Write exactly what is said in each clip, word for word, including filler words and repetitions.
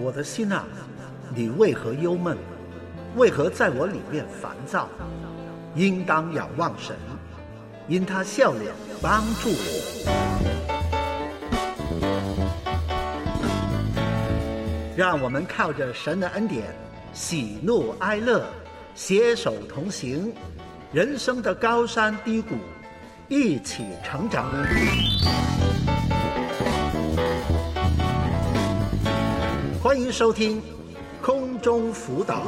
我的心啊，你为何忧闷？为何在我里面烦躁？应当仰望神，因他笑脸帮助我。让我们靠着神的恩典，喜怒哀乐，携手同行，人生的高山低谷，一起成长。欢迎收听空中辅导。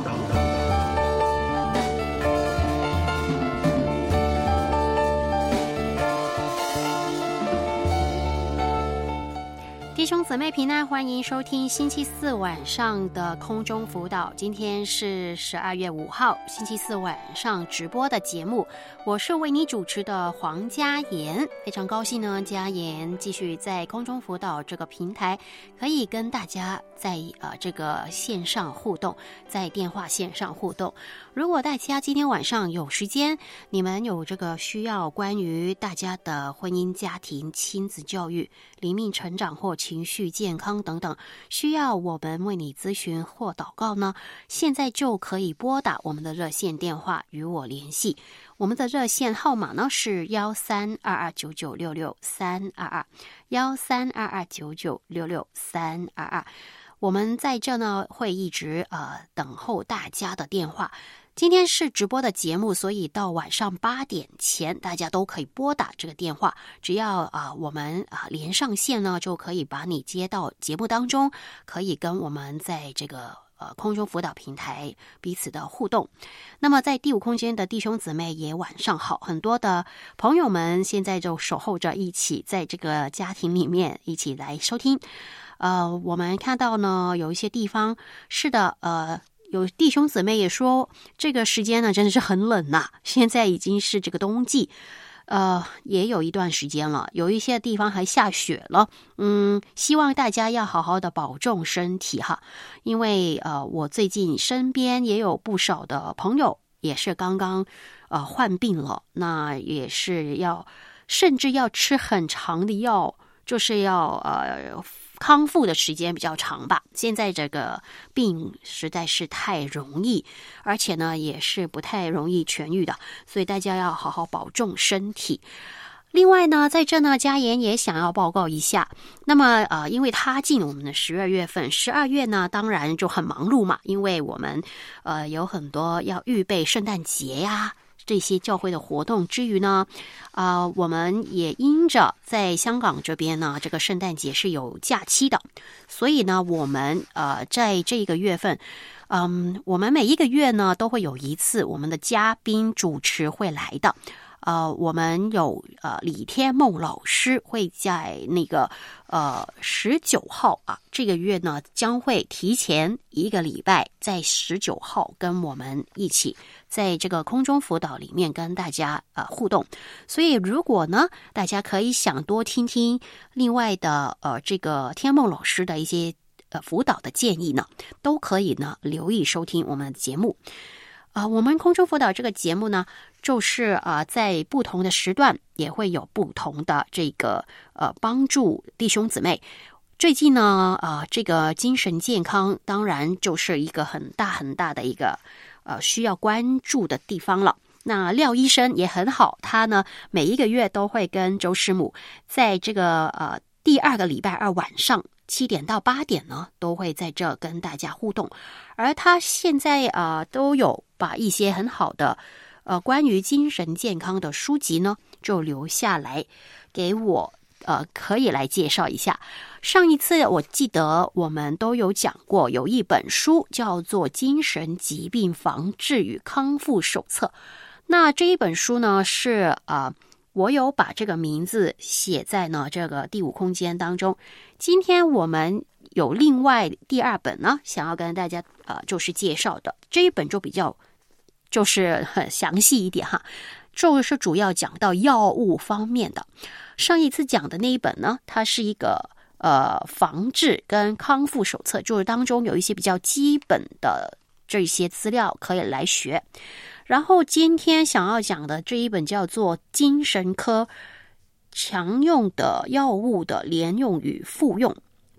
弟兄姊妹平安，欢迎收听星期四晚上的空中辅导。今天是十二月五号，星期四晚上直播的节目，我是为你主持的黄嘉妍。非常高兴呢，嘉妍继续在空中辅导这个平台，可以跟大家在呃这个线上互动，在电话线上互动。如果大家今天晚上有时间，你们有这个需要关于大家的婚姻、家庭、亲子教育、灵命成长或情绪健康等等，需要我们为你咨询或祷告呢，现在就可以拨打我们的热线电话与我联系。我们的热线号码呢是幺三二二九九六六三二二，幺三二二九九六六三二二。我们在这呢会一直呃等候大家的电话。今天是直播的节目，所以到晚上八点前，大家都可以拨打这个电话。只要啊、呃、我们啊、呃、连上线呢，就可以把你接到节目当中，可以跟我们在这个呃空中辅导平台彼此的互动。那么在第五空间的弟兄姊妹也晚上好，很多的朋友们现在就守候着一起在这个家庭里面一起来收听。呃，我们看到呢有一些地方是的，呃。有弟兄姊妹也说，这个时间呢真的是很冷呐、啊，现在已经是这个冬季，呃，也有一段时间了，有一些地方还下雪了。嗯，希望大家要好好的保重身体哈，因为呃，我最近身边也有不少的朋友也是刚刚呃患病了，那也是要甚至要吃很长的药，就是要呃。康复的时间比较长吧，现在这个病实在是太容易，而且呢也是不太容易痊愈的，所以大家要好好保重身体。另外呢，在这呢，嘉妍也想要报告一下，那么呃，因为踏进我们的十二月份，十二月呢当然就很忙碌嘛，因为我们呃有很多要预备圣诞节呀。这些教会的活动之余呢，啊、呃，我们也因着在香港这边呢，这个圣诞节是有假期的，所以呢，我们呃在这个月份，嗯，我们每一个月呢都会有一次我们的嘉宾主持会来的。呃，我们有呃李天梦老师会在那个呃十九号啊，这个月呢将会提前一个礼拜，在十九号跟我们一起在这个空中辅导里面跟大家呃互动。所以如果呢大家可以想多听听另外的呃这个天梦老师的一些呃辅导的建议呢，都可以呢留意收听我们的节目。啊、呃，我们空中辅导这个节目呢，就是啊、呃，在不同的时段也会有不同的这个呃帮助弟兄姊妹。最近呢，啊、呃，这个精神健康当然就是一个很大很大的一个呃需要关注的地方了。那廖医生也很好，他呢每一个月都会跟周师母在这个呃第二个礼拜二晚上。七点到八点呢，都会在这跟大家互动，而他现在啊、呃、都有把一些很好的呃关于精神健康的书籍呢，就留下来给我呃可以来介绍一下。上一次我记得我们都有讲过，有一本书叫做《精神疾病防治与康复手册》，那这一本书呢是啊。呃我有把这个名字写在呢这个第五空间当中。今天我们有另外第二本呢，想要跟大家呃就是介绍的这一本就比较就是很详细一点哈，就是主要讲到药物方面的。上一次讲的那一本呢，它是一个呃防治跟康复手册，就是当中有一些比较基本的这些资料可以来学。然后今天想要讲的这一本叫做《精神科常用的药物的连用与复用》，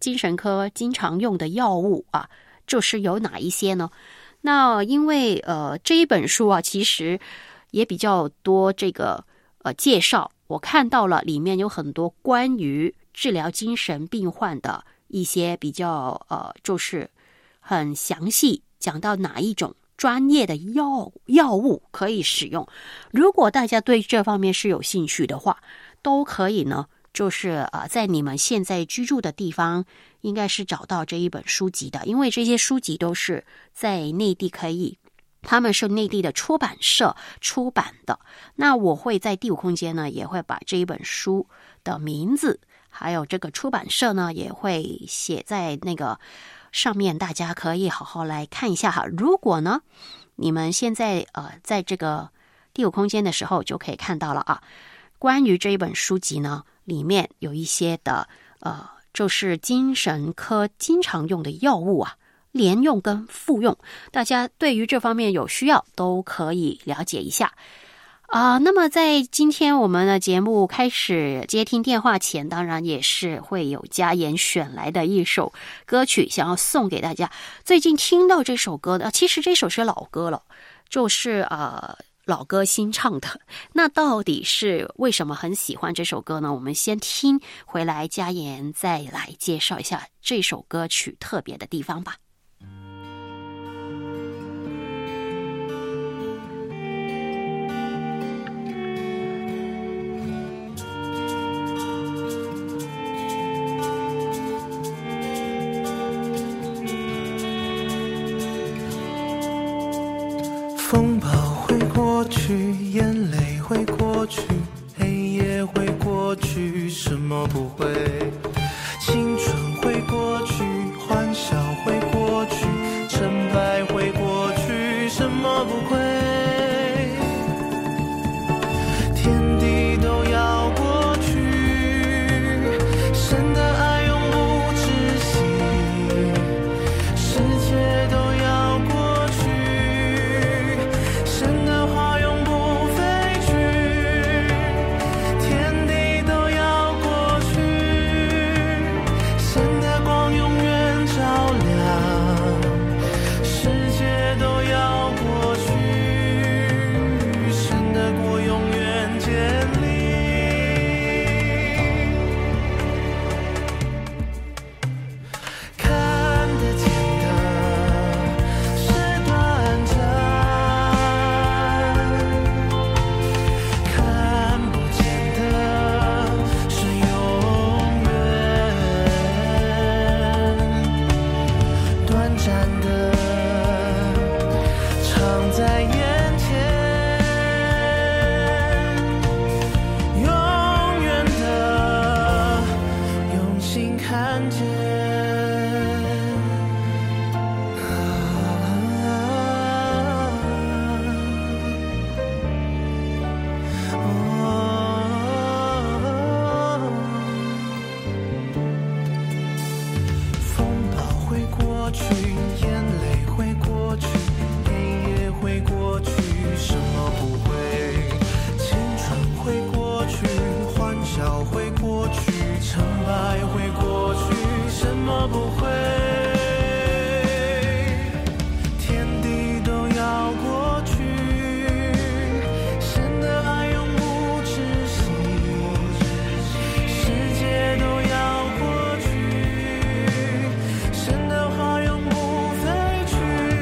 精神科经常用的药物啊，就是有哪一些呢？那因为呃这一本书啊，其实也比较多这个呃介绍，我看到了里面有很多关于治疗精神病患的一些比较呃就是很详细讲到哪一种专业的药药物可以使用。如果大家对这方面是有兴趣的话，都可以呢，就是呃在你们现在居住的地方应该是找到这一本书籍的，因为这些书籍都是在内地可以，他们是内地的出版社出版的。那我会在第五空间呢，也会把这一本书的名字还有这个出版社呢，也会写在那个上面，大家可以好好来看一下哈。如果呢你们现在呃在这个第五空间的时候就可以看到了啊，关于这一本书籍呢，里面有一些的呃就是精神科经常用的药物啊，连用跟复用，大家对于这方面有需要都可以了解一下啊、呃。那么在今天我们的节目开始接听电话前，当然也是会有嘉言选来的一首歌曲想要送给大家。最近听到这首歌的，其实这首是老歌了，就是呃老歌新唱的。那到底是为什么很喜欢这首歌呢？我们先听回来，嘉言再来介绍一下这首歌曲特别的地方吧。 风暴会过去，眼泪会过去，黑夜会过去，什么不会？青春会过去，欢笑会过去，成败会过去，什么不会？天地都要过去，神的爱永不止息，世界都要过去，神的话永不废去，天地都要过去，神的光永远照亮，世界都要过去，神的国永远建立。看得见的是短暂，看不见的是永远，短暂的常在眼前，永远的用心看见。风暴会过去，眼泪会过去，黑夜会过去，什么不会？青春会过去，欢笑会过去，成败会过去，什么不会？天地都要过去，神的爱永不止息，世界都要过去，神的话永不废去，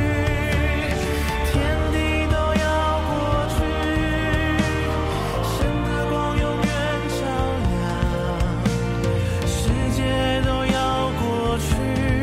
天地都要过去，神的光永远照亮，世界都要过去，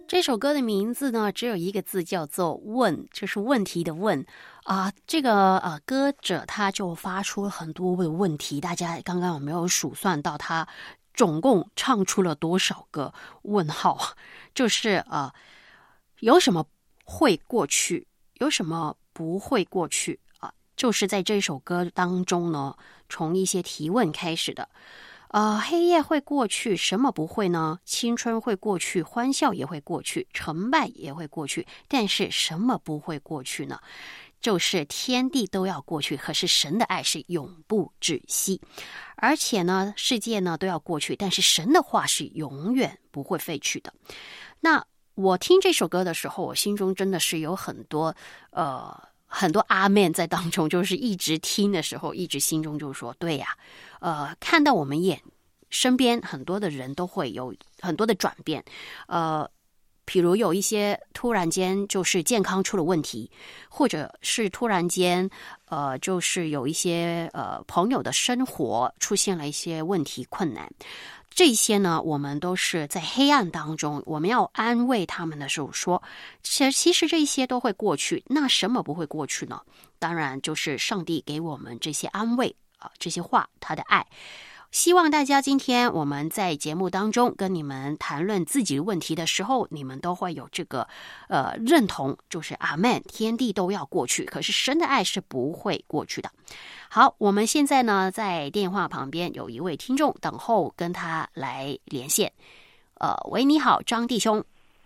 这首歌的名字呢，只有一个字，叫做“问”，就是问题的“问”啊。这个呃歌者他就发出了很多的问题，大家刚刚有没有数算到他总共唱出了多少个问号？就是呃有什么会过去，有什么不会过去啊？就是在这首歌当中呢，从一些提问开始的。呃，黑夜会过去，什么不会呢？青春会过去，欢笑也会过去，成败也会过去，但是什么不会过去呢？就是天地都要过去，可是神的爱是永不止息。而且呢，世界呢都要过去，但是神的话是永远不会废去的。那我听这首歌的时候，我心中真的是有很多呃。很多阿们在当中，就是一直听的时候，一直心中就说：对呀，呃，看到我们眼身边很多的人都会有很多的转变，呃，比如有一些突然间就是健康出了问题，或者是突然间呃，就是有一些呃朋友的生活出现了一些问题困难。这些呢，我们都是在黑暗当中，我们要安慰他们的时候说，其其实这些都会过去。那什么不会过去呢？当然就是上帝给我们这些安慰啊，这些话，他的爱。希望大家今天我们在节目当中跟你们谈论自己的问题的时候，你们都会有这个呃认同，就是阿们，天地都要过去，可是神的爱是不会过去的。好，我们现在呢在电话旁边有一位听众等候跟他来连线。呃，喂，你好，张弟兄。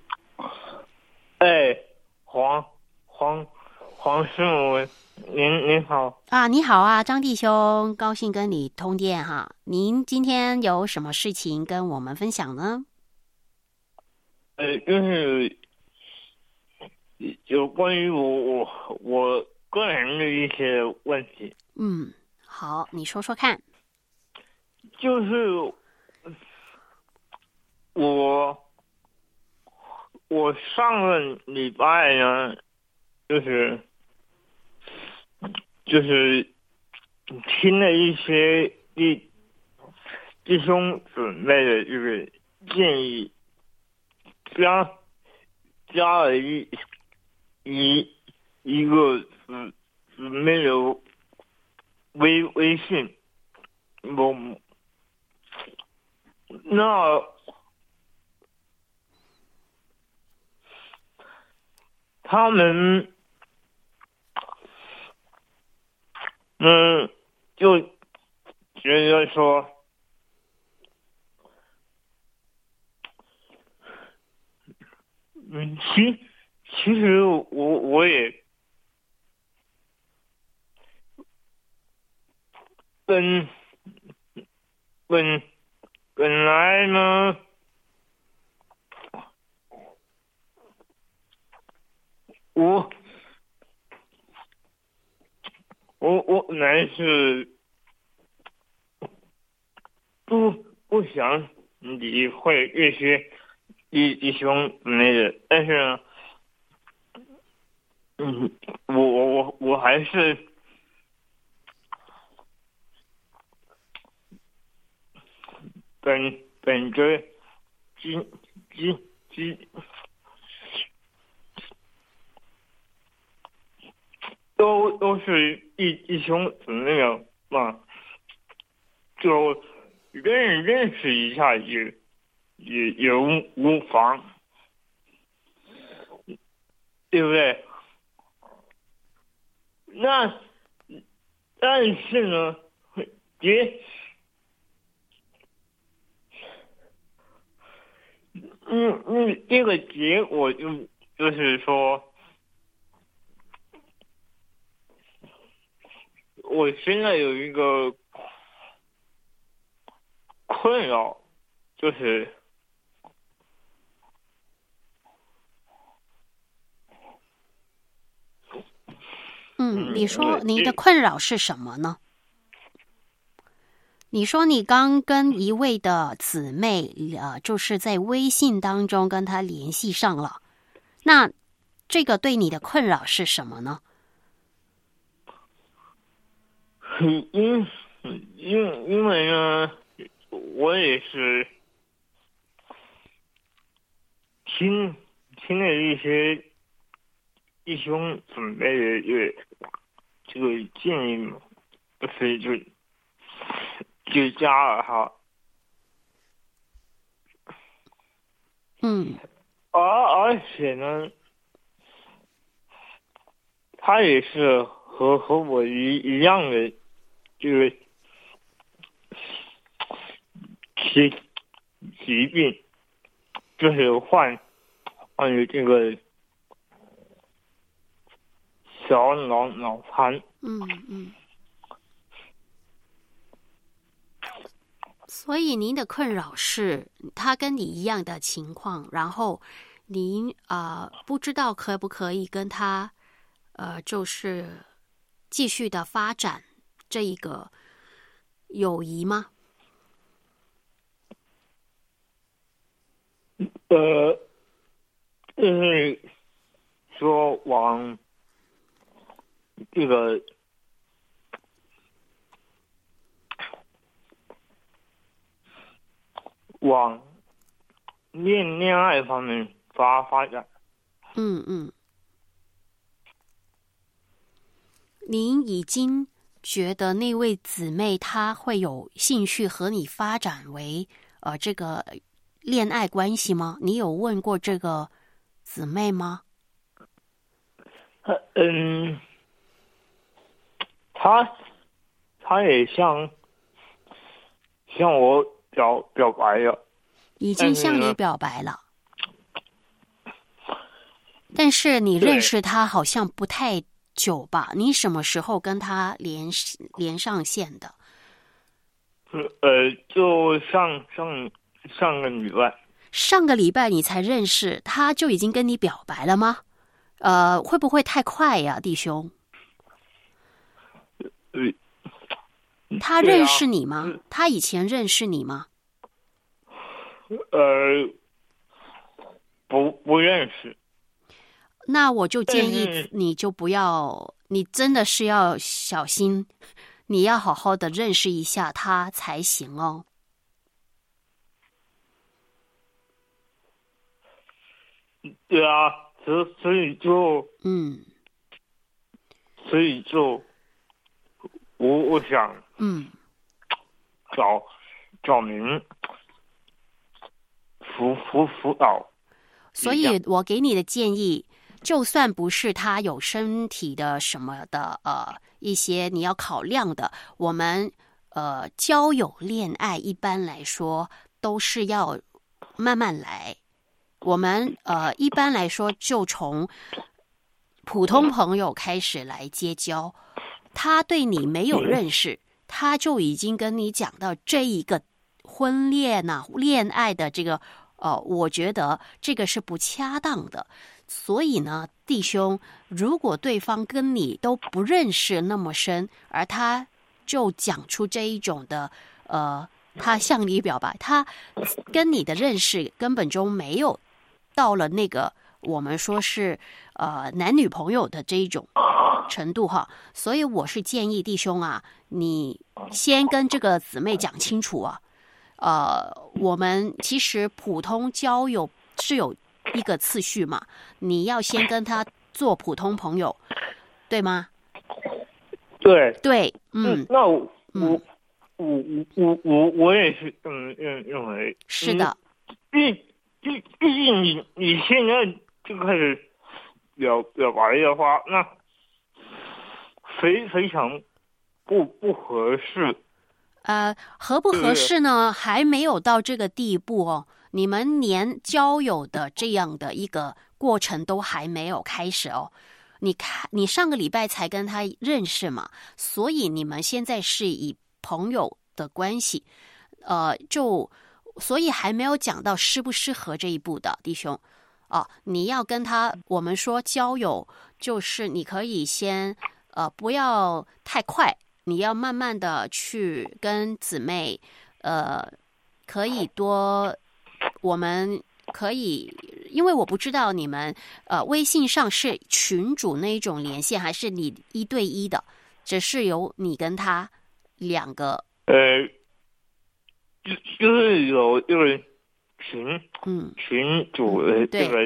哎，黄黄黄师母。您您好啊，你好啊，张弟兄，高兴跟你通电哈。您今天有什么事情跟我们分享呢？ 呃，就是有关于我我我个人的一些问题。 嗯，好，你说说看。 就是我我上个礼拜呢，就是。就是听了一些弟弟兄姊妹的这个建议，加加了一一一个姊姊妹的微微信，我那他们。嗯，就觉得说，嗯，其其实我我也本本本来呢，我。我我本来是不不想理会这些弟弟兄之类的，但是呢，嗯，我我我我还是本本着今今今都都是弟弟兄姊妹嘛，就认认识一下也也也无无妨，对不对？那但是呢，也嗯嗯，这个结果就就是说。我现在有一个困扰，就是嗯，你说你的困扰是什么呢？你说你刚跟一位的姊妹呃，就是在微信当中跟她联系上了，那这个对你的困扰是什么呢？ 因因因为呢，我也是听听了一些弟兄准备的这个这个建议，所以就就加了他。 嗯， 而而且呢，他也是和和我一一样的这个疾疾病，就是患患有这个小脑脑瘫。 嗯嗯。所以您的困扰是他跟你一样的情况，然后您呃不知道可不可以跟他呃就是继续的发展这一个友谊吗？ 呃，就是说往这个往恋恋爱方面发发展。 嗯嗯。您已经觉得那位姊妹她会有兴趣和你发展为呃这个恋爱关系吗？你有问过这个姊妹吗？ 嗯，他他也向向我表表白了， 已经向你表白了，但是你认识他好像不太久吧？你什么时候跟他连连上线的？ 呃，就上上上个礼拜。 上个礼拜你才认识他，就已经跟你表白了吗？呃，会不会太快呀，弟兄？ 呃， 他认识你吗？啊、他以前认识你吗？ 呃，不不认识。 那我就建议你就不要，你真的是要小心，你要好好的认识一下他才行哦。 对啊，所所以就嗯， 所以就我我想嗯找找您辅辅辅导。 所以我给你的建议，就算不是他有身体的什么的呃一些你要考量的，我们呃交友恋爱一般来说都是要慢慢来。我们呃一般来说就从普通朋友开始来结交，他对你没有认识，他就已经跟你讲到这一个婚恋啊恋爱的这个呃，我觉得这个是不恰当的。所以呢，弟兄，如果对方跟你都不认识那么深，而他就讲出这一种的呃，他向你表白，他跟你的认识根本就没有到了那个我们说是呃男女朋友的这一种程度哈。所以我是建议弟兄啊，你先跟这个姊妹讲清楚啊。呃，我们其实普通交友是有一个次序嘛，你要先跟他做普通朋友，对吗？ 对对，嗯， 那我我我我我我也是嗯认认为是的， 毕毕毕竟你你现在就开始表表白的话，那非非常不不合适。 呃，合不合适呢？还没有到这个地步哦。你们连交友的这样的一个过程都还没有开始哦。你看，你上个礼拜才跟他认识嘛，所以你们现在是以朋友的关系，呃，就所以还没有讲到适不适合这一步的弟兄哦。你要跟他，我们说交友，就是你可以先呃不要太快。你要慢慢的去跟姊妹，呃，可以多，我们可以，因为我不知道你们呃微信上是群主那一种连线，还是你一对一的，只是有你跟他两个。 呃，就就是有一个群， 嗯， 群主的这个人，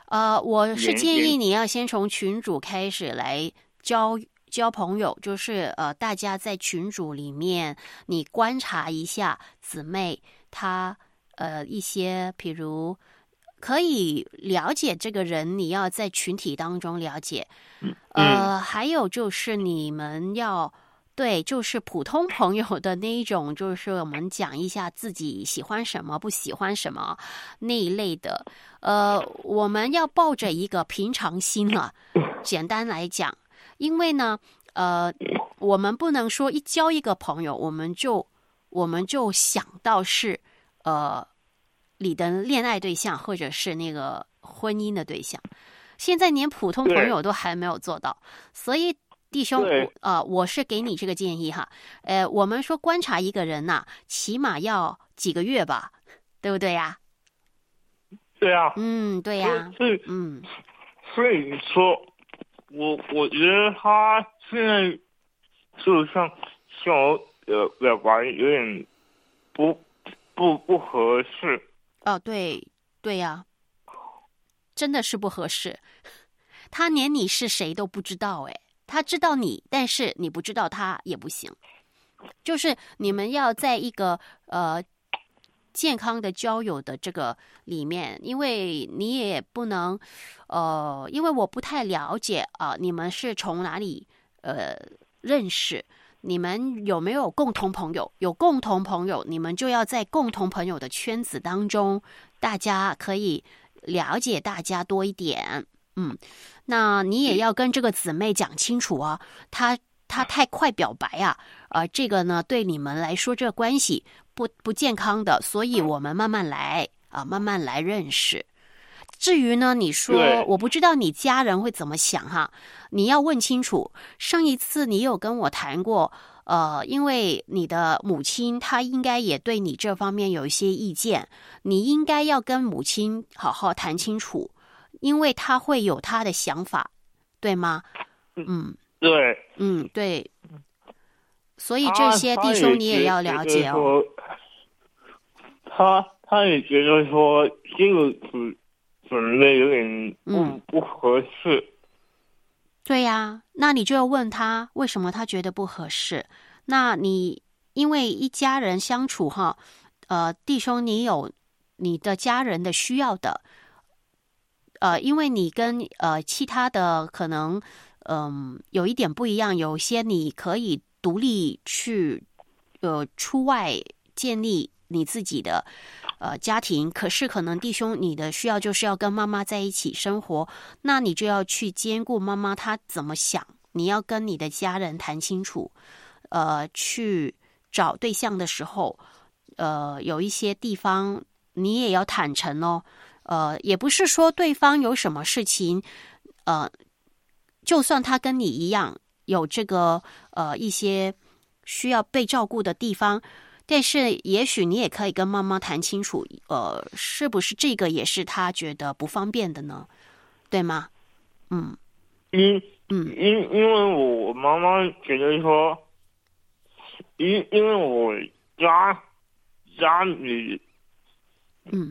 呃，我是建议你要先从群组开始来交交朋友，就是呃，大家在群组里面，你观察一下姊妹她呃一些，譬如可以了解这个人，你要在群体当中了解。呃， 嗯、 还有就是你们要。对，就是普通朋友的那一种，就是我们讲一下自己喜欢什么、不喜欢什么那一类的。呃，我们要抱着一个平常心啊。简单来讲，因为呢，呃，我们不能说一交一个朋友，我们就我们就想到是呃你的恋爱对象，或者是那个婚姻的对象。现在连普通朋友都还没有做到，所以。弟兄，呃，我是给你这个建议哈，呃，我们说观察一个人呐、啊，起码要几个月吧，对不对呀？ 对啊， 嗯，对呀， 是， 嗯， 所以说，我我觉得他现在就像像我呃表白有点不不不合适。 哦，对对呀，真的是不合适，他连你是谁都不知道哎。他知道你，但是你不知道他也不行。就是你们要在一个呃健康的交友的这个里面，因为你也不能呃，因为我不太了解啊、呃，你们是从哪里呃认识？你们有没有共同朋友？有共同朋友，你们就要在共同朋友的圈子当中，大家可以了解大家多一点。嗯，那你也要跟这个姊妹讲清楚啊，她她太快表白啊，呃，这个呢对你们来说这个关系不不健康的，所以我们慢慢来啊、呃，慢慢来认识。至于呢，你说我不知道你家人会怎么想哈，你要问清楚。上一次你有跟我谈过，呃，因为你的母亲她应该也对你这方面有一些意见，你应该要跟母亲好好谈清楚。因为他会有他的想法，对吗？嗯， 对， 嗯，对。所以这些弟兄你也要了解哦。 他他也觉得说这个准准备有点不、嗯、不合适。 对呀、啊，那你就要问他为什么他觉得不合适。那你因为一家人相处哈，呃，弟兄你有你的家人的需要的。呃，因为你跟呃其他的可能嗯、呃、有一点不一样，有些你可以独立去呃出外建立你自己的呃家庭，可是可能弟兄你的需要就是要跟妈妈在一起生活，那你就要去兼顾妈妈她怎么想，你要跟你的家人谈清楚，呃，去找对象的时候，呃，有一些地方你也要坦诚哦。呃，也不是说对方有什么事情，呃，就算他跟你一样有这个呃一些需要被照顾的地方，但是也许你也可以跟妈妈谈清楚，呃，是不是这个也是他觉得不方便的呢？对吗？嗯， 因嗯因因为我妈妈觉得说，因因为我家家里嗯。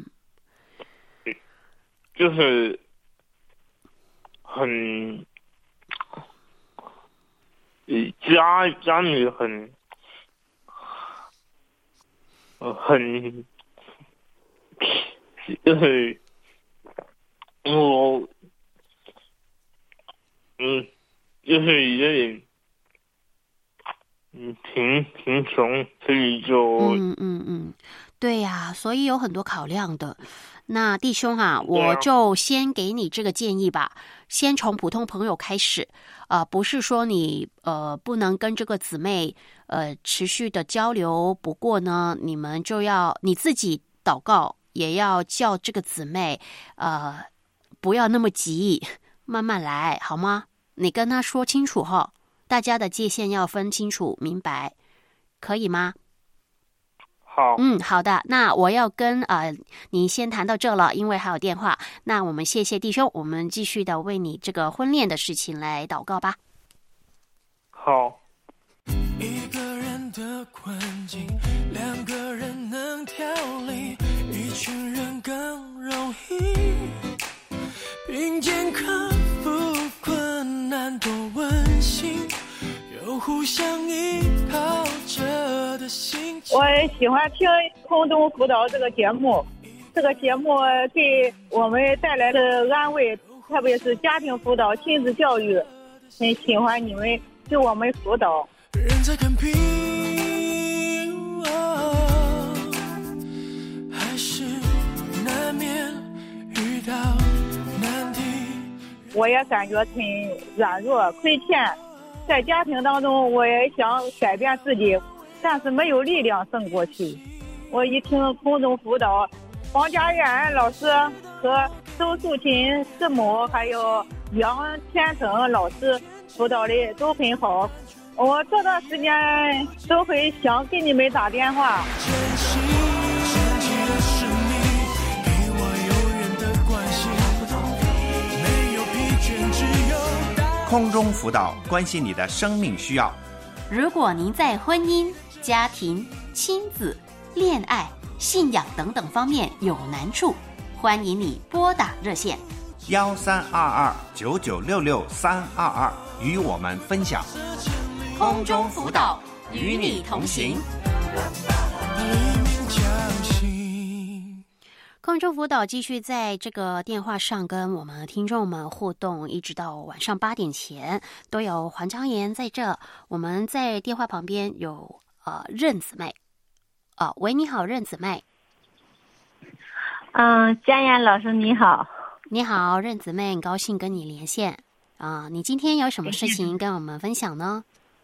就是很，家家里很，呃，很，就是我，嗯，就是有点，嗯，贫贫穷，所以就， 嗯嗯嗯，对呀、啊，所以有很多考量的。那弟兄啊，我就先给你这个建议吧，先从普通朋友开始，呃，不是说你呃不能跟这个姊妹呃持续的交流，不过呢，你们就要你自己祷告，也要叫这个姊妹呃不要那么急，慢慢来，好吗？你跟她说清楚哈，大家的界限要分清楚明白，可以吗？ 好， 嗯，好的，那我要跟呃你先谈到这了，因为还有电话。那我们谢谢弟兄，我们继续的为你这个婚恋的事情来祷告吧。 好。 一个人的困境，两个人能调理，一群人更容易并肩克服困难多温馨，有互相依靠着的心情。 我喜欢听空中辅导这个节目，这个节目给我们带来了安慰，特别是家庭辅导、亲子教育，很喜欢你们给我们辅导。 人在看平、哦、还是难免遇到难题。 我也感觉很软弱亏欠，在家庭当中我也想改变自己，但是没有力量胜过去。我一听空中辅导，黄家燕老师和周素琴师母还有杨天成老师辅导的都很好，我这段时间都会想给你们打电话。 空中辅导，关心你的生命需要。 如果您在婚姻、家庭、亲子、恋爱、信仰等等方面有难处，欢迎你拨打热线幺三二二九九六六三二二，与我们分享。 空中辅导，与你同行。空中辅导继续在这个电话上跟我们听众们互动，一直到晚上八点前都有黄章妍在这。我们在电话旁边有呃任姊妹，呃，喂，你好，任姊妹。 嗯，佳妍老师你好。 你好，任姊妹，很高兴跟你连线啊、呃。你今天有什么事情跟我们分享呢？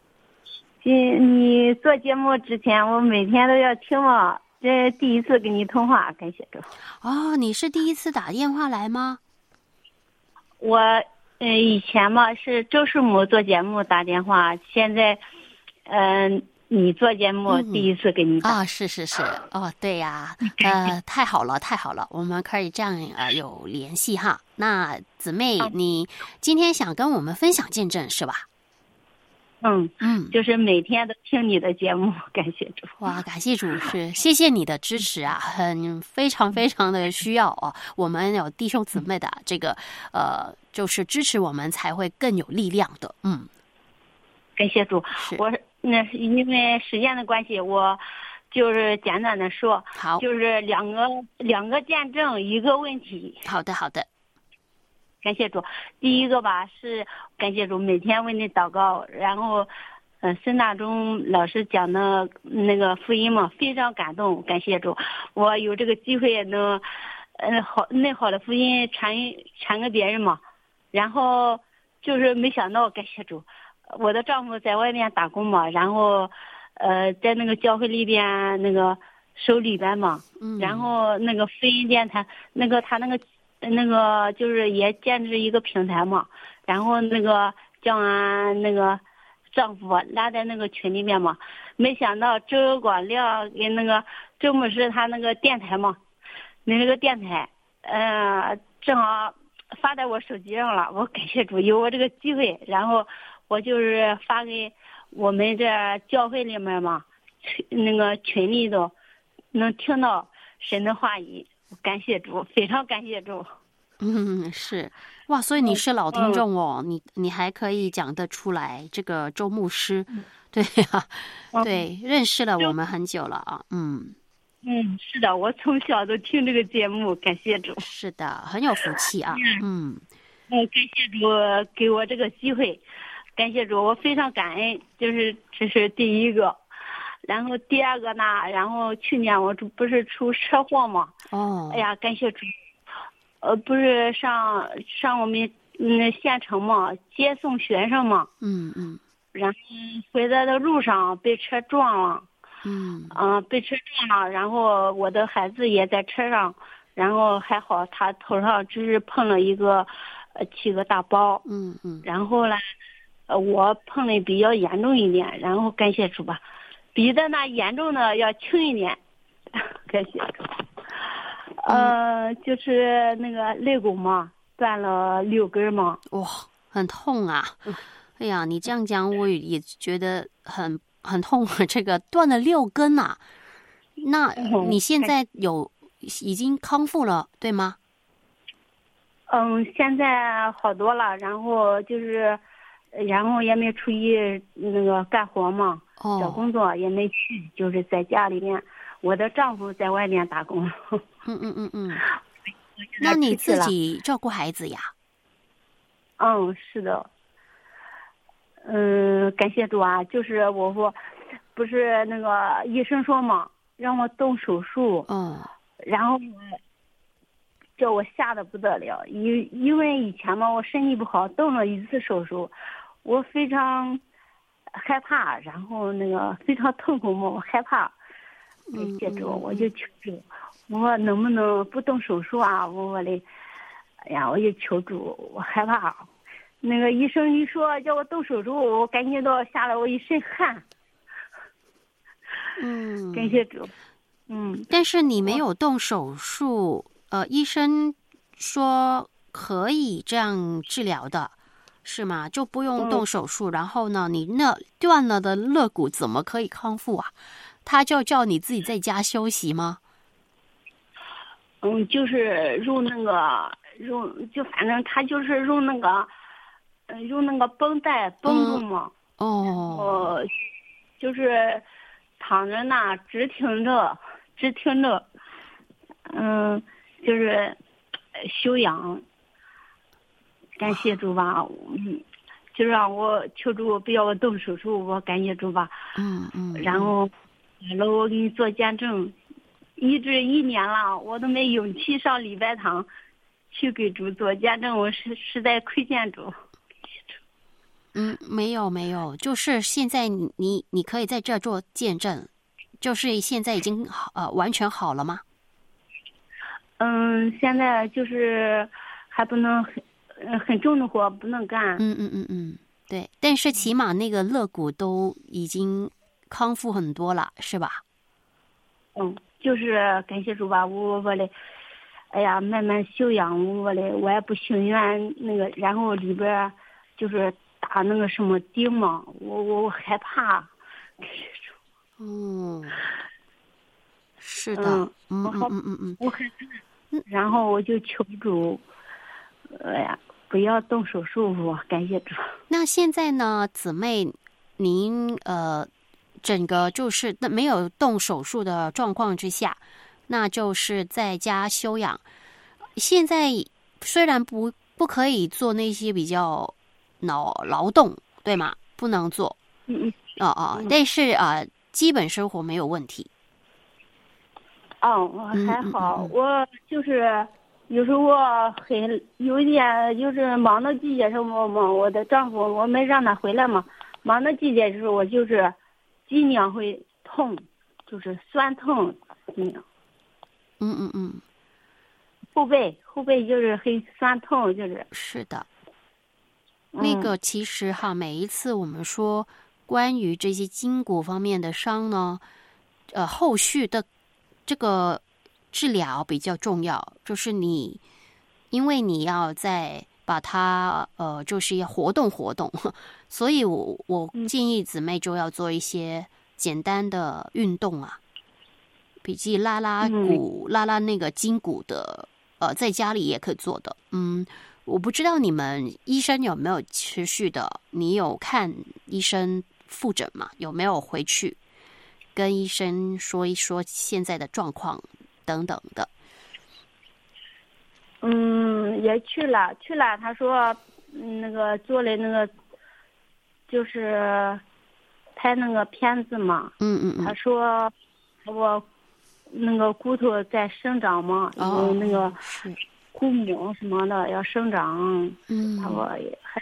你做节目之前，我每天都要听嘛。这第一次跟你通话，感谢主。 哦，你是第一次打电话来吗？ 我呃以前嘛是周师母做节目打电话，现在嗯、呃、你做节目、嗯、第一次给你打。 啊、哦，是是是，哦对呀、啊，呃太好了太好了，我们可以这样呃有联系哈。那姊妹，你今天想跟我们分享见证是吧？ 嗯嗯，就是每天都听你的节目，感谢主。 哇，感谢主，是谢谢你的支持啊，很非常非常的需要哦。我们有弟兄姊妹的这个呃，就是支持我们才会更有力量的。嗯， 感谢主。我那因为时间的关系，我就是简单的说， 好， 就是两个两个见证，一个问题。 好的，好的。 感谢主，第一个吧是感谢主，每天为你祷告，然后，呃，孙大中老师讲的那个福音嘛，非常感动，感谢主，我有这个机会能，呃，好那好的福音传传给别人嘛，然后就是没想到感谢主，我的丈夫在外面打工嘛，然后，呃，在那个教会里边那个守礼拜嘛，嗯，然后那个福音电台那个他那个。那个就是也建制一个平台嘛，然后那个叫俺那个丈夫拉在那个群里面嘛，没想到周广亮跟那个周牧师他那个电台嘛，那个电台，呃，正好发在我手机上了，我感谢主有我这个机会，然后我就是发给我们这教会里面嘛，那个群里头能听到神的话语。感谢主，非常感谢主。 嗯，是哇，所以你是老听众哦，嗯、你你还可以讲得出来这个周牧师，嗯、对呀、啊嗯，对，认识了我们很久了啊，嗯嗯，是的，我从小都听这个节目，感谢主。 是的，很有福气啊，嗯， 嗯，感谢主给我这个机会，感谢主，我非常感恩，就是这是第一个。然后第二个呢，然后去年我不是出车祸嘛， 哦， 哎呀，感谢主，呃，不是上上我们嗯县城嘛，接送学生嘛， 嗯嗯， 然后回来的路上被车撞了， 嗯， 啊、呃，被车撞了，然后我的孩子也在车上，然后还好他头上只是碰了一个呃七个大包， 嗯嗯， 然后呢，呃，我碰的比较严重一点，然后感谢主吧。比的那严重的要轻一点，感谢。呃，就是那个肋骨嘛，断了六根嘛。 哇，很痛啊！哎呀，你这样讲我也觉得很很痛。这个断了六根啊，那你现在有已经康复了，对吗？ 嗯，现在好多了，然后就是，然后也没出去那个干活嘛， 哦， 找工作也没去，就是在家里面。我的丈夫在外面打工。 嗯嗯嗯嗯。那你自己照顾孩子呀？ 嗯，是的。嗯，感谢主啊！就是我说，不是那个医生说嘛，让我动手术。 嗯。 然后这我吓得不得了，因因为以前嘛，我身体不好，动了一次手术，我非常害怕，然后那个非常痛苦嘛，我害怕。感谢主，我就求主，我能不能不动手术啊？我我的，哎呀，我就求主，我害怕。那个医生一说叫我动手术，我感觉到吓了我一身汗。 嗯， 感谢主。嗯， 但是你没有动手术，呃，医生说可以这样治疗的，是吗？就不用动手术。嗯、然后呢，你那断了的肋骨怎么可以康复啊？他就叫你自己在家休息吗？ 嗯，就是用那个用，就反正他就是用那个，嗯，用那个绷带绷住嘛。 嗯、哦。 呃，就是躺着呢，直挺着，直挺着，嗯，就是休养。感谢主吧，嗯，就让我求主不要我动手术，我感谢主吧。 嗯嗯。 然后。完了，我给你做见证，一直一年了，我都没勇气上礼拜堂去给主做见证，我是实在亏欠主。 嗯，没有没有，就是现在你你你可以在这做见证，就是现在已经呃完全好了吗？ 嗯，现在就是还不能很很重的活不能干。 嗯嗯嗯嗯，对，但是起码那个肋骨都已经康复很多了，是吧？ 嗯，就是感谢主吧，我我的，哎呀，慢慢休养，我的我也不情愿那个，然后里边就是打那个什么钉嘛，我我我害怕。感谢主。 嗯，是的， 嗯嗯嗯嗯嗯嗯， 我害怕，然后我就求主，哎呀，不要动手术，我感谢主。 那现在呢，姊妹，您呃。整个就是没有动手术的状况之下，那就是在家休养。现在虽然不不可以做那些比较劳劳动，对吗？不能做， 嗯嗯， 哦哦，嗯、但是啊、呃，基本生活没有问题。 哦，我还好， 嗯嗯嗯、 我就是有时候我很有一点就是忙的季节时候嘛，我的丈夫我没让他回来嘛，忙的季节的时候我就是。经常会痛，就是酸痛那样。 嗯嗯嗯， 后背后背就是很酸痛，就是。 是的。那个其实哈，每一次我们说关于这些筋骨方面的伤呢，呃，后续的这个治疗比较重要，就是你因为你要再把它呃，就是要活动活动。所以我我建议姊妹就要做一些简单的运动啊，比起拉拉骨、嗯、拉拉那个筋骨的，呃，在家里也可以做的。嗯，我不知道你们医生有没有持续的，你有看医生复诊吗？有没有回去跟医生说一说现在的状况等等的？ 嗯，也去了，去了。他说，那个做了那个。就是拍那个片子嘛， 嗯嗯嗯， 他说我那个骨头在生长嘛，因为那个骨母什么的要生长， 嗯， 他说还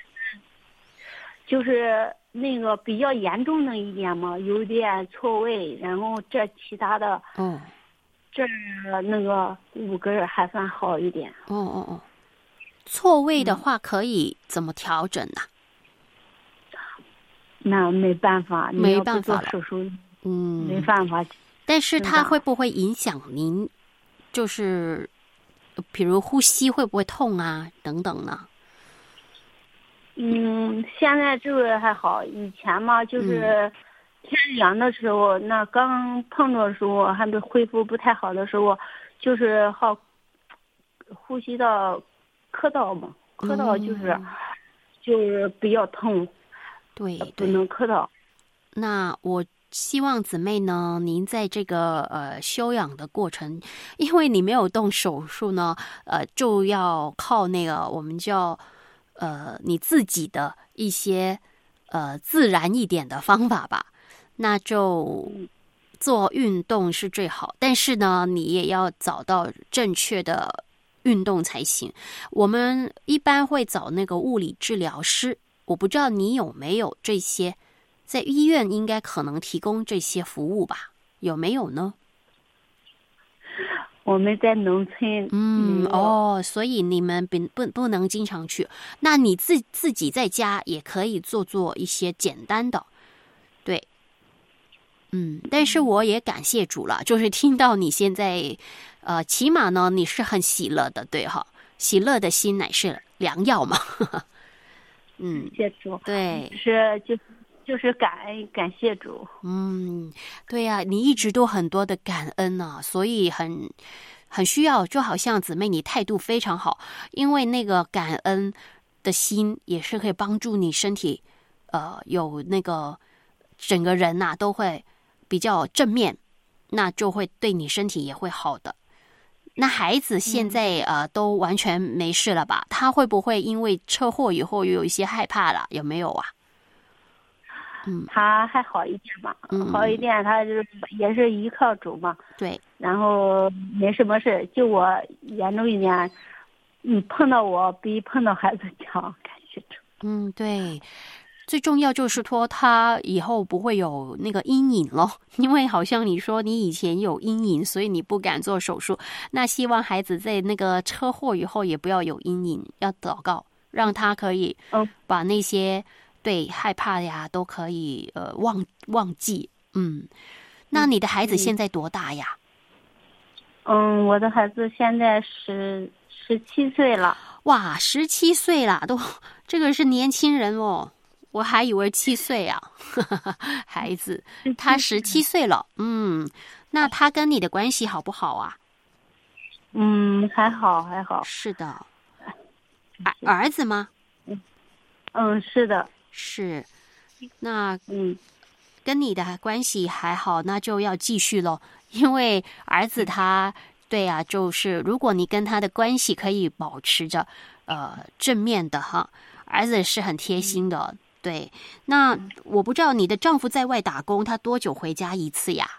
就是那个比较严重的一点嘛，有点错位，然后这其他的， 哦， 这那个五根还算好一点。 哦哦哦，错位的话可以怎么调整呢？ 那没办法， 没办法做手术， 嗯， 没办法。 但是它会不会影响您？就是比如呼吸会不会痛啊，等等呢？ 嗯，现在这个还好，以前嘛，就是天凉的时候，嗯、那刚碰着的时候，还没恢复不太好的时候，就是好呼吸道磕到嘛，磕到就是、 嗯、 就是比较痛， 对， 不能磕到。 那我希望姊妹呢，您在这个呃休养的过程，因为你没有动手术呢，呃，就要靠那个我们叫呃你自己的一些呃自然一点的方法吧，那就做运动是最好，但是呢，你也要找到正确的运动才行。我们一般会找那个物理治疗师，我不知道你有没有这些。在医院应该可能提供这些服务吧？有没有呢？ 我们在农村， 嗯，哦，所以你们不不不能经常去。那你自自己在家也可以做做一些简单的，对，嗯。但是我也感谢主了，就是听到你现在，呃，起码呢你是很喜乐的，对哈，喜乐的心乃是良药嘛。嗯， 谢主， 对， 是就。就是感恩，感谢主。 嗯，对呀、啊，你一直都很多的感恩呢、啊，所以很很需要，就好像姊妹你态度非常好，因为那个感恩的心也是可以帮助你身体，呃，有那个整个人呐、啊、都会比较正面，那就会对你身体也会好的。那孩子现在、嗯、呃都完全没事了吧？他会不会因为车祸以后有一些害怕了？有没有啊？ 嗯，他还好一点嘛， 嗯、 好一点，他就是也是依靠主嘛。 对， 然后没什么事，就我严重一点，嗯，碰到我比碰到孩子强，感谢主。 嗯，对，最重要就是说他以后不会有那个阴影咯，因为好像你说你以前有阴影，所以你不敢做手术。那希望孩子在那个车祸以后也不要有阴影，要祷告，让他可以把那些。对，害怕呀，都可以呃忘忘记。嗯，那你的孩子现在多大呀？ 嗯，我的孩子现在十十七岁了。 哇，十七岁了，都这个是年轻人哦，我还以为七岁啊。孩子，他十七岁了。嗯，那他跟你的关系好不好啊？ 嗯，还好还好。 是的，儿儿子吗？ 嗯，是的。 是，那嗯， 跟你的关系还好，那就要继续咯。因为儿子他，对啊，就是如果你跟他的关系可以保持着呃正面的哈，儿子是很贴心的。嗯、对，那我不知道你的丈夫在外打工，他多久回家一次呀？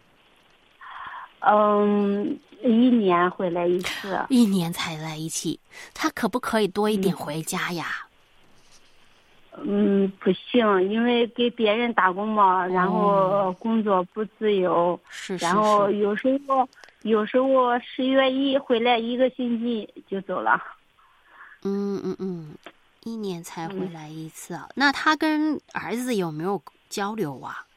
嗯，一年回来一次。 一年才来一次，他可不可以多一点回家呀？ 嗯嗯，不行，因为给别人打工嘛，然后工作不自由， 是、哦， 然后有时候有时候十月一回来一个星期就走了。 嗯嗯嗯，一年才回来一次啊？嗯、那他跟儿子有没有交流啊？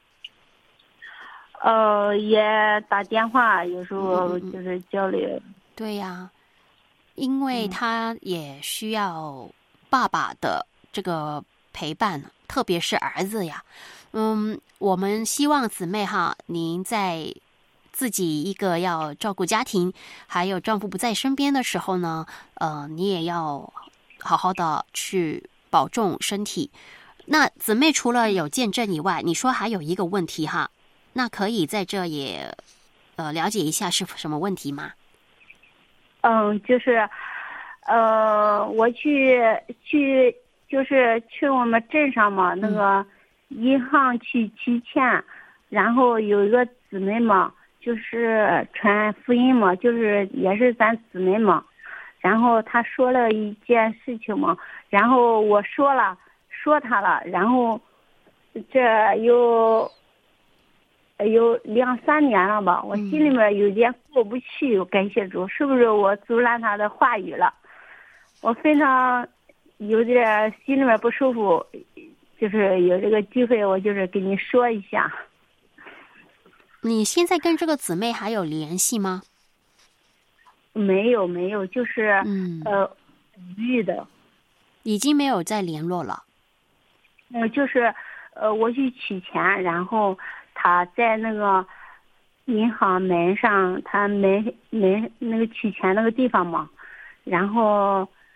呃，也打电话，有时候就是交流。 嗯、对呀、啊，因为他也需要爸爸的这个。陪伴，特别是儿子呀，嗯，我们希望姊妹哈，您在自己一个要照顾家庭，还有丈夫不在身边的时候呢，呃，你也要好好的去保重身体。那姊妹除了有见证以外，你说还有一个问题哈，那可以在这也呃了解一下是什么问题吗？ 嗯，就是呃，我去去。就是去我们镇上嘛，那个银行去取钱，然后有一个姊妹嘛，就是传福音嘛，就是也是咱姊妹嘛，然后她说了一件事情嘛，然后我说了说她了，然后这有有两三年了吧，我心里面有点过不去，感谢主，是不是我阻拦她的话语了？我非常。有点心里面不舒服，就是有这个机会，我就是跟你说一下。 你现在跟这个姊妹还有联系吗？ 没有，没有，就是嗯呃，遇的， 已经没有再联络了。 嗯、呃，就是呃，我去取钱，然后他在那个银行门上，他门门那个取钱那个地方嘛，然后。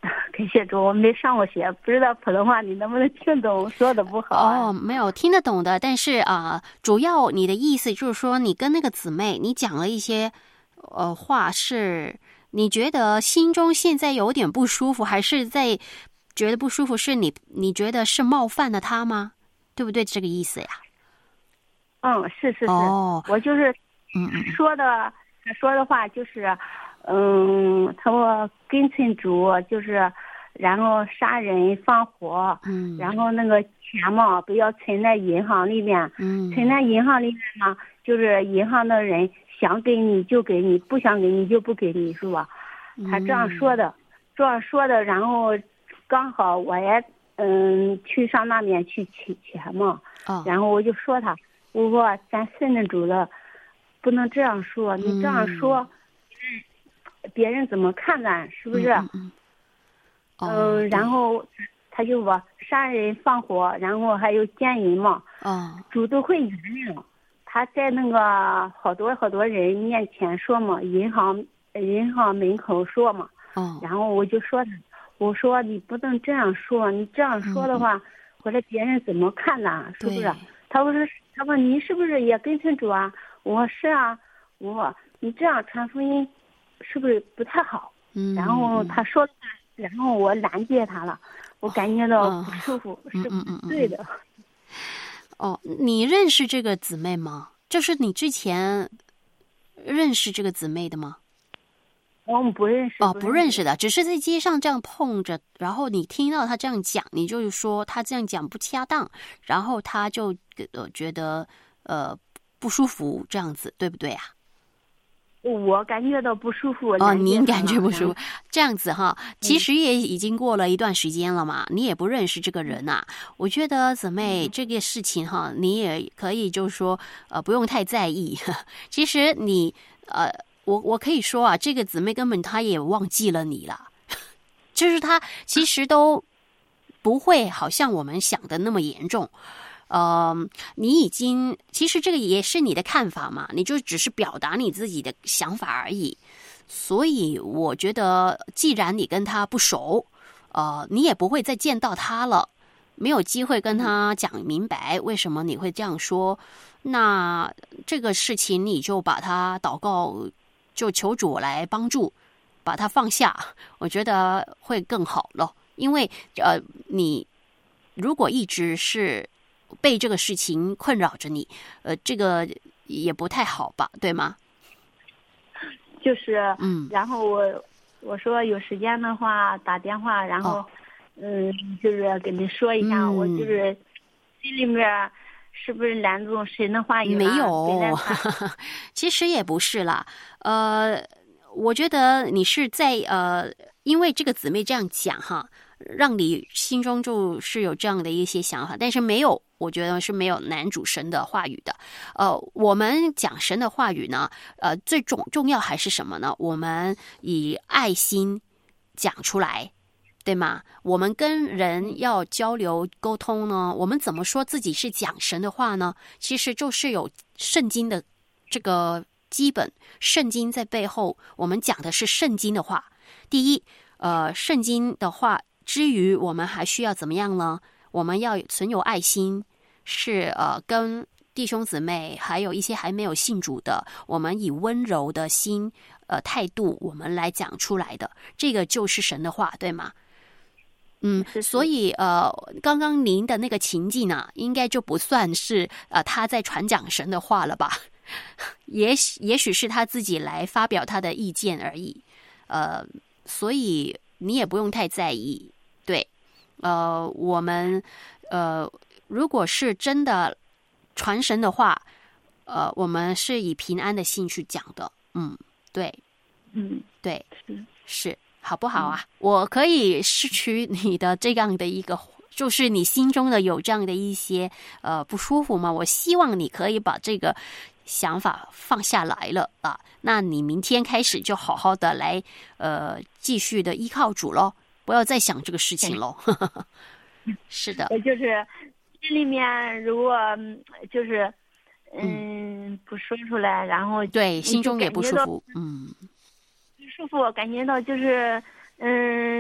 感谢主，我没上过学，不知道普通话你能不能听懂，说的不好、啊。 哦，没有听得懂的，但是啊、呃，主要你的意思就是说，你跟那个姊妹，你讲了一些呃话，是你觉得心中现在有点不舒服，还是在觉得不舒服？是你你觉得是冒犯了她吗？对不对？这个意思呀？ 嗯，是是是， 哦、 我就是嗯嗯说的，他说的话就是。嗯，他说跟从主就是，然后杀人放火， 嗯， 然后那个钱嘛不要存在银行里面， 嗯， 存在银行里面嘛，就是银行的人想给你就给你，不想给你就不给你，是吧？他这样说的，这样说的，然后刚好我也嗯去上那边去取钱嘛， 哦， 然后我就说他，我说咱信的主了，不能这样说，你这样说。嗯别人怎么看咱是不是？ 嗯，嗯嗯、呃，然后他就说杀人放火，然后还有奸淫嘛， 哦， 主都会原谅。他在那个好多好多人面前说嘛，银行银行门口说嘛， 哦， 然后我就说他，我说你不能这样说，你这样说的话，或者、嗯、别人怎么看咱是不是？他说他说你是不是也跟从主啊？我说是啊，我说你这样传福音。是不是不太好？ 嗯， 然后他说，然后我拦截他了，我感觉到不舒服， 哦、 是不对的。 哦，你认识这个姊妹吗？就是你之前认识这个姊妹的吗？ 我们不认识。 哦，不认识的，只是在街上这样碰着，然后你听到他这样讲，你就是说他这样讲不恰当，然后他就呃觉得呃不舒服，这样子对不对啊？ 我感觉到不舒服。 哦，您感觉不舒服，这样子哈，其实也已经过了一段时间了嘛，嗯、你也不认识这个人啊。我觉得姊妹、嗯、这个事情哈，你也可以就是说呃不用太在意。其实你呃，我我可以说啊，这个姊妹根本她也忘记了你了，就是她其实都不会好像我们想的那么严重。呃，你已经其实这个也是你的看法嘛，你就只是表达你自己的想法而已。所以我觉得，既然你跟他不熟，呃，你也不会再见到他了，没有机会跟他讲明白为什么你会这样说。那这个事情你就把他祷告，就求主来帮助，把他放下，我觉得会更好了。因为呃，你如果一直是被这个事情困扰着你，呃，这个也不太好吧，对吗？ 就是， 嗯， 然后我我说有时间的话打电话，然后，哦、嗯，就是跟你说一下，嗯、我就是心里面是不是拦住神的话语、啊？ 没有，其实也不是啦，呃，我觉得你是在呃，因为这个姊妹这样讲哈。让你心中就是有这样的一些想法，但是没有，我觉得是没有男主神的话语的。呃，我们讲神的话语呢，呃，最重重要还是什么呢？我们以爱心讲出来，对吗？我们跟人要交流沟通呢，我们怎么说自己是讲神的话呢？其实就是有圣经的这个基本，圣经在背后，我们讲的是圣经的话。第一，呃，圣经的话。至于我们还需要怎么样呢？我们要存有爱心，是呃跟弟兄姊妹还有一些还没有信主的，我们以温柔的心呃态度，我们来讲出来的，这个就是神的话，对吗？嗯，所以呃，刚刚您的那个情境呢，应该就不算是呃他在传讲神的话了吧？也许也许是他自己来发表他的意见而已，呃，所以你也不用太在意。对，呃，我们呃，如果是真的传神的话，呃，我们是以平安的心去讲的。嗯，对， 嗯， 对，是是，好不好啊？嗯、我可以失去你的这样的一个，就是你心中的有这样的一些呃不舒服吗？我希望你可以把这个想法放下来了啊。那你明天开始就好好的来呃继续的依靠主咯。不要再想这个事情喽。是的， 我就是心里面如果就是嗯不说出来，然后对心中也不舒服，嗯， 不舒服，感觉到就是嗯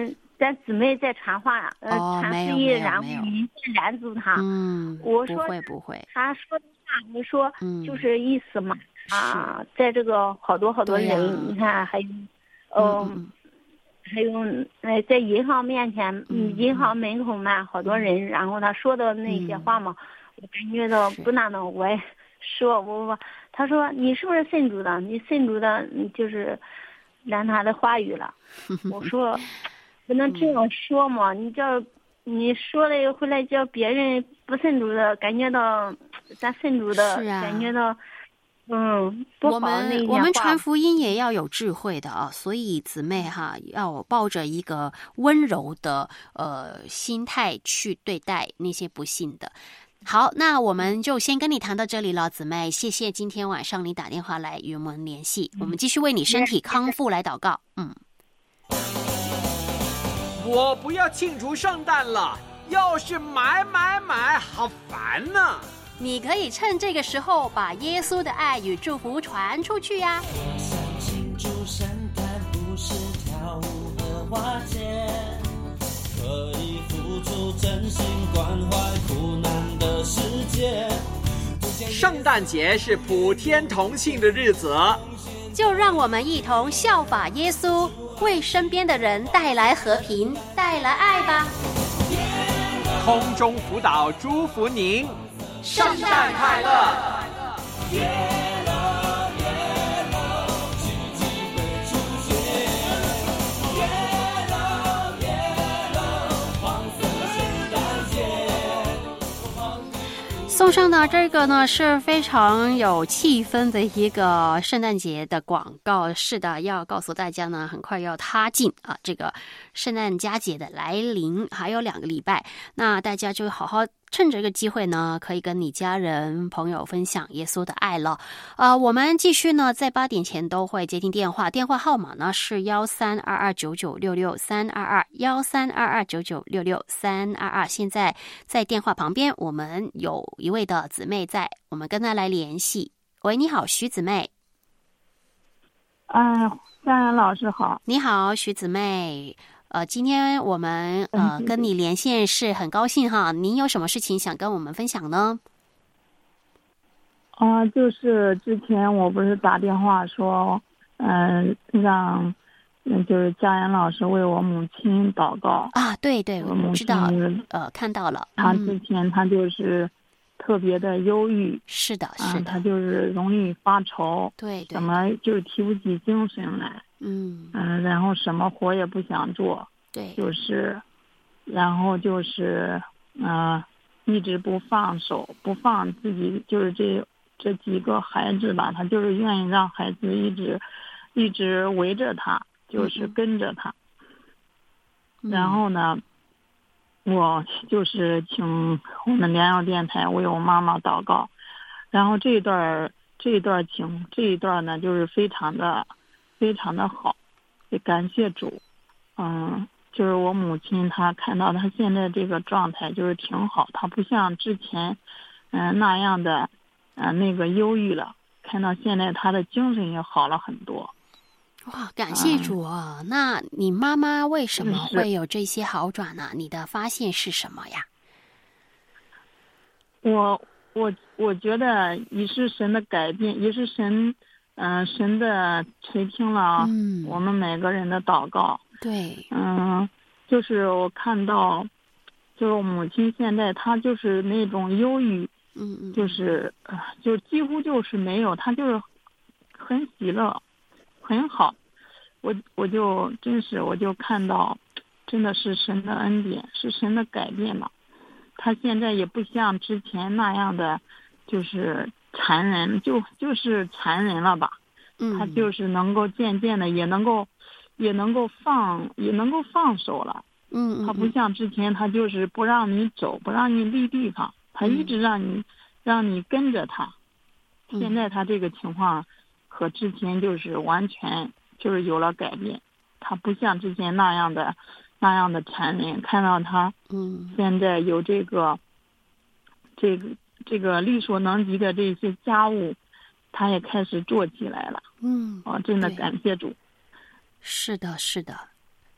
咱姊妹在传话，呃， 哦传福音， 没有没有然后没有您是拦住他。 嗯，不我说会不会， 他说的话，我说嗯就是意思嘛，啊，在这个好多好多对呀人，你看还有， 嗯呃嗯还有呃，在银行面前， 嗯银行门口嘛，好多人，然后他说的那些话嘛，我感觉到是不那能，我也说我我，他说你是不是信主的？你信主的，你就是拦他的话语了。我说不能这样说嘛，你叫你说了回来叫别人不信主的，感觉到咱信主的， 是啊感觉到嗯不我好那些们我们话传福音也要有智慧的啊，所以姊妹哈，要抱着一个温柔的呃心态去对待那些不信的。好，那我们就先跟你谈到这里了，姊妹，谢谢今天晚上你打电话来与我们联系，我们继续为你身体康复来祷告。嗯， 我不要庆祝圣诞了，又是买买买，好烦呐！ 你可以趁这个时候把耶稣的爱与祝福传出去呀、 我想庆祝圣诞不是跳舞和花钱，可以付出真心关怀苦难的世界。 圣诞节是普天同庆的日子， 就让我们一同效法耶稣，为身边的人带来和平，带来爱吧。 空中辅导祝福您，圣诞快乐！ 送上的这个呢是非常有气氛的一个圣诞节的广告。是的，要告诉大家呢，很快要踏进啊这个圣诞佳节的来临，还有两个礼拜，那大家就好好趁这个机会呢，可以跟你家人朋友分享耶稣的爱了。呃，我们继续呢，在八点前都会接听电话，电话号码呢是幺三二二九九六六三二二幺三二二九九六六三二二。现在在电话旁边，我们有一位的姊妹在，我们跟她来联系。喂，你好，徐姊妹。 嗯，佳然老师好。 你好，徐姊妹。呃，今天我们呃嗯跟你连线是很高兴哈，您有什么事情想跟我们分享呢？ 啊、就是之前我不是打电话说，嗯、让嗯就是佳然老师为我母亲祷告。 啊，对对，我我母知道， 亲呃，看到了。 她嗯之前她就是特别的忧郁， 是的， 啊、 是的， 她就是容易发愁， 对对什，么就是提不起精神来， 嗯， 嗯、然后什么活也不想做， 对， 就是，然后就是，嗯、呃，一直不放手，不放自己，就是这这几个孩子吧，他就是愿意让孩子一直，一直围着他，就是跟着他。 嗯然后呢，我就是请我们良药电台为我妈妈祷告，然后这一段儿这一段儿请这一段儿呢，就是非常的非常的好，也感谢主，嗯。就是我母亲，她看到她现在这个状态就是挺好，她不像之前，嗯、呃、那样的，呃那个忧郁了。看到现在她的精神也好了很多。 哇，感谢主啊！嗯、那你妈妈为什么是会有这些好转呢？你的发现是什么呀？ 我我我觉得也是神的改变，也是神，嗯、呃、神的垂听了嗯我们每个人的祷告。 对， 嗯，就是我看到，就是我母亲现在她就是那种忧郁， 嗯嗯， 就是呃就几乎就是没有，她就是很喜乐，很好。我我就真是我就看到，真的是神的恩典，是神的改变嘛。她现在也不像之前那样的，就是残忍，就就是残忍了吧。 嗯， 她就是能够渐渐的也能够。也能够放，也能够放手了。 嗯嗯， 他不像之前，他就是不让你走，不让你立地方，他一直让你，让你跟着他。现在他这个情况和之前就是完全就是有了改变，他不像之前那样的那样的残忍。看到他， 嗯， 现在有这个，这个这个力所能及的这些家务，他也开始做起来了。 嗯， 哦，真的对感谢主。 是的，是的，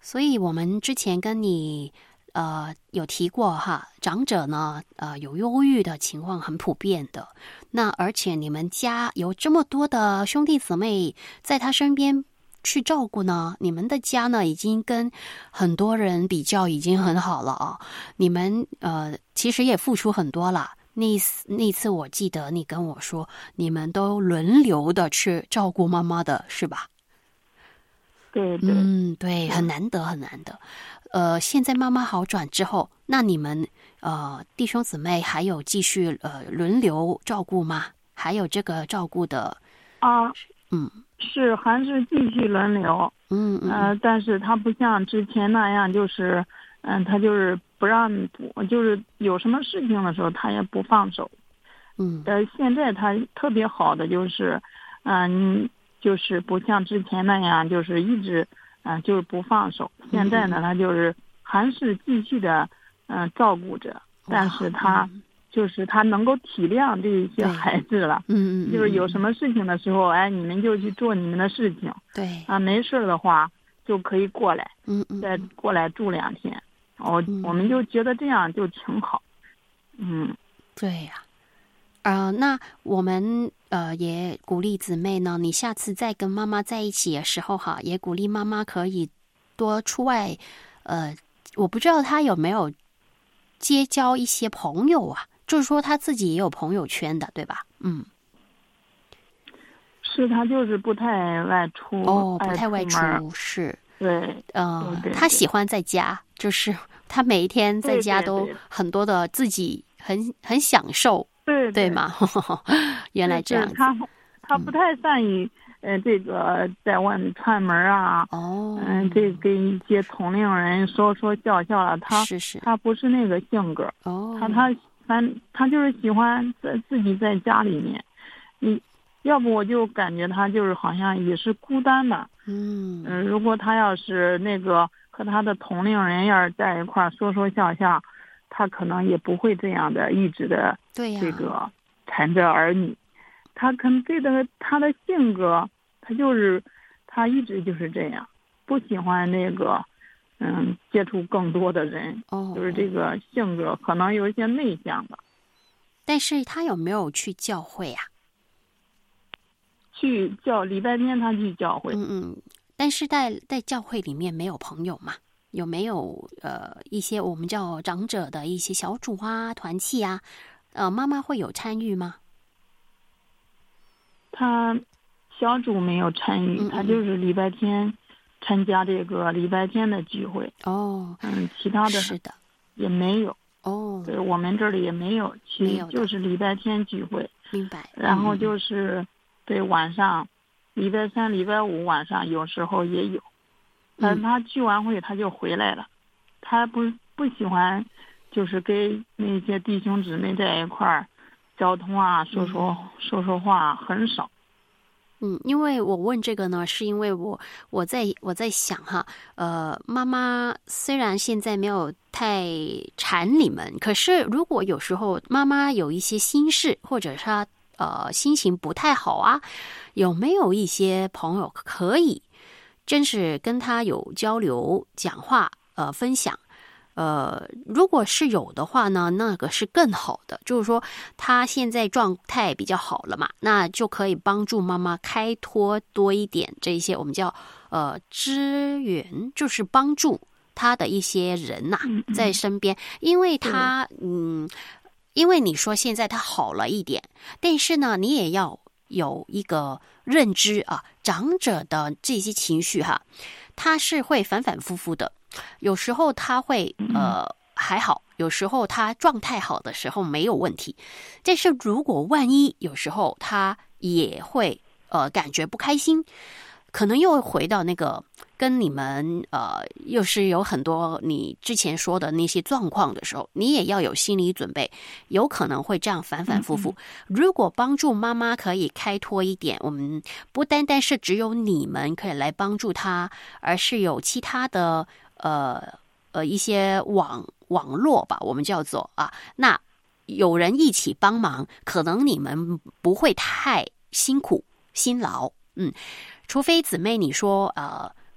所以我们之前跟你呃有提过哈，长者呢呃有忧郁的情况很普遍的。那而且你们家有这么多的兄弟姊妹在他身边去照顾呢，你们的家呢已经跟很多人比较已经很好了啊。你们呃其实也付出很多啦。那那次我记得你跟我说，你们都轮流的去照顾妈妈的，是吧？ 对对， 嗯，对，很难得，很难得。呃，现在妈妈好转之后，那你们呃弟兄姊妹还有继续呃轮流照顾吗？还有这个照顾的啊， 嗯， 是还是继续轮流， 嗯嗯， 呃，但是他不像之前那样，就是嗯，他就是不让，就是有什么事情的时候他也不放手， 嗯， 呃，现在他特别好的就是，嗯。就是不像之前那样，就是一直，嗯、呃，就是不放手。现在呢，他就是还是继续的，嗯、呃，照顾着，但是他、嗯、就是他能够体谅这些孩子了， 嗯嗯， 就是有什么事情的时候，哎，你们就去做你们的事情， 对， 啊，没事的话就可以过来， 嗯嗯， 再过来住两天，我、嗯、我们就觉得这样就挺好，嗯， 对呀、啊，呃，那我们。呃，也鼓励姊妹呢，你下次再跟妈妈在一起的时候哈，也鼓励妈妈可以多出外，呃，我不知道她有没有结交一些朋友啊，就是说她自己也有朋友圈的，对吧？嗯， 是，她就是不太外出， 哦，不太外出，是， 对， 呃对对对， 她喜欢在家，就是她每一天在家都很多的自己很很享受。 对对, 对吗？原来这样子。 他他不太善于、嗯、呃这个在外面串门啊， 哦， 嗯，这跟一些同龄人说说笑笑了，他是是， 他不是那个性格， 哦， 他他反他就是喜欢在自己在家里面，你要不我就感觉他就是好像也是孤单的， 嗯嗯、呃，如果他要是那个和他的同龄人要是在一块说说笑笑。他可能也不会这样的一直的这个缠着儿女，他可能对的他的性格，他就是他一直就是这样，不喜欢那个嗯接触更多的人， 哦， 就是这个性格可能有一些内向的。 但是他有没有去教会啊？ 去教礼拜天他去教会， 嗯嗯，但是在在教会里面没有朋友嘛？有没有呃一些我们叫长者的一些小组啊、团契啊？呃，妈妈会有参与吗？ 他小组没有参与，嗯嗯，他就是礼拜天参加这个礼拜天的聚会。 哦， 嗯，其他的是的也没有。 哦， 对，我们这里也没有去， 没有就是礼拜天聚会。 明白。 然后就是、嗯、对晚上，礼拜三、礼拜五晚上有时候也有。但他聚完会他就回来了，他不不喜欢，就是跟那些弟兄姊妹在一块儿交通啊，说说、嗯、说说话很少。 嗯，因为我问这个呢，是因为我我在我在想哈，呃，妈妈虽然现在没有太缠你们，可是如果有时候妈妈有一些心事，或者是她呃心情不太好啊，有没有一些朋友可以？真是跟他有交流、讲话、呃分享，呃，如果是有的话呢，那个是更好的。就是说，他现在状态比较好了嘛，那就可以帮助妈妈开拓多一点这些我们叫呃资源，就是帮助他的一些人呐、啊、在身边，因为他嗯，因为你说现在他好了一点，但是呢，你也要有一个认知啊，长者的这些情绪哈，他是会反反复复的，有时候他会呃还好，有时候他状态好的时候没有问题，但是如果万一有时候他也会呃感觉不开心，可能又回到那个跟你们呃又是有很多你之前说的那些状况的时候，你也要有心理准备，有可能会这样反反复复。嗯嗯，如果帮助妈妈可以开拓一点，我们不单单是只有你们可以来帮助她，而是有其他的呃呃一些网网络吧，我们叫做啊，那有人一起帮忙，可能你们不会太辛苦辛劳，嗯。除非姊妹你说呃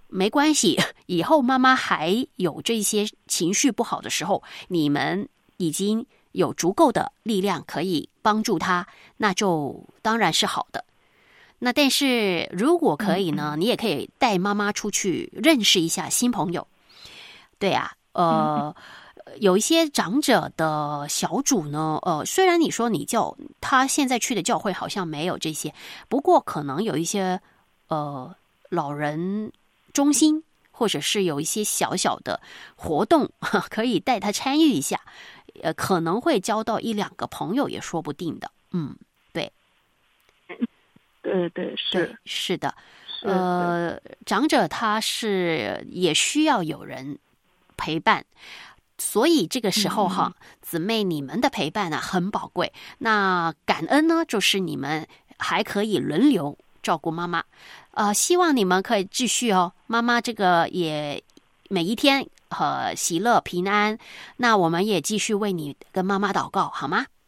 没关系，以后妈妈还有这些情绪不好的时候，你们已经有足够的力量可以帮助她，那就当然是好的。那但是如果可以呢，你也可以带妈妈出去认识一下新朋友。对啊，呃，有一些长者的小组呢，呃，虽然你说你教他现在去的教会好像没有这些，不过可能有一些呃老人中心，或者是有一些小小的活动，可以带他参与一下，呃，可能会交到一两个朋友也说不定的。嗯，对。 对对是对是的，呃，长者他是也需要有人陪伴，所以这个时候哈，嗯、姊妹你们的陪伴呢、啊、很宝贵。那感恩呢，就是你们还可以轮流照顾妈妈，呃，希望你们可以继续哦。妈妈这个也每一天呃喜乐平安，那我们也继续为你跟妈妈祷告，好吗？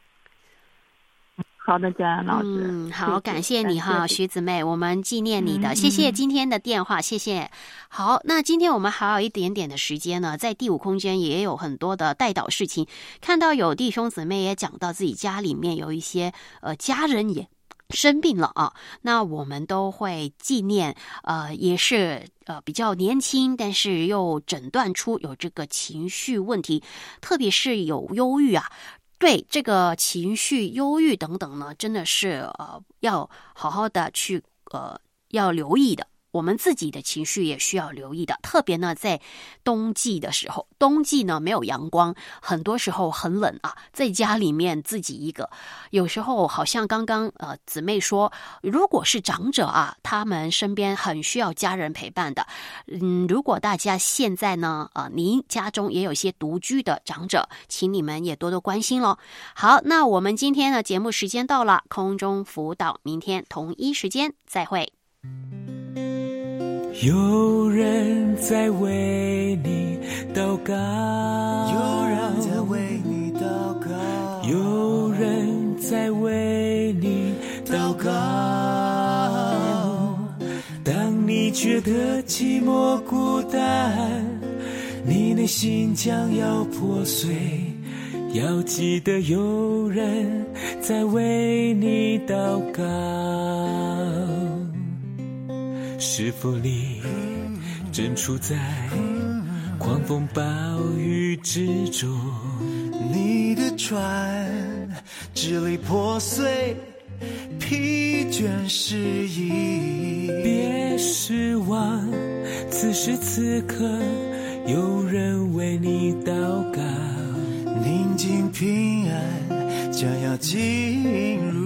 好的，佳安老师。 嗯，好，感谢你哈，徐姊妹，我们纪念你的，嗯、谢谢今天的电话，谢谢。好，那今天我们还有一点点的时间呢，在第五空间也有很多的代祷事情，看到有弟兄姊妹也讲到自己家里面有一些呃家人也生病了啊，那我们都会纪念，呃，也是呃比较年轻，但是又诊断出有这个情绪问题，特别是有忧郁啊。对这个情绪、忧郁等等呢，真的是呃要好好的去呃要留意的。我们自己的情绪也需要留意的，特别呢在冬季的时候，冬季呢没有阳光，很多时候很冷啊，在家里面自己一个，有时候好像刚刚呃姊妹说，如果是长者啊，他们身边很需要家人陪伴的，嗯，如果大家现在呢呃您家中也有一些独居的长者，请你们也多多关心咯。好，那我们今天的节目时间到了，空中辅导，明天同一时间再会。 有人在为你祷告， 有人在为你祷告， 有人在为你祷告。当你觉得寂寞孤单，你内心将要破碎，要记得有人在为你祷告。是否你正处在狂风暴雨之中？ 你的船支离破碎，疲倦失意。 别失望，此时此刻有人为你祷告。 宁静平安将要进入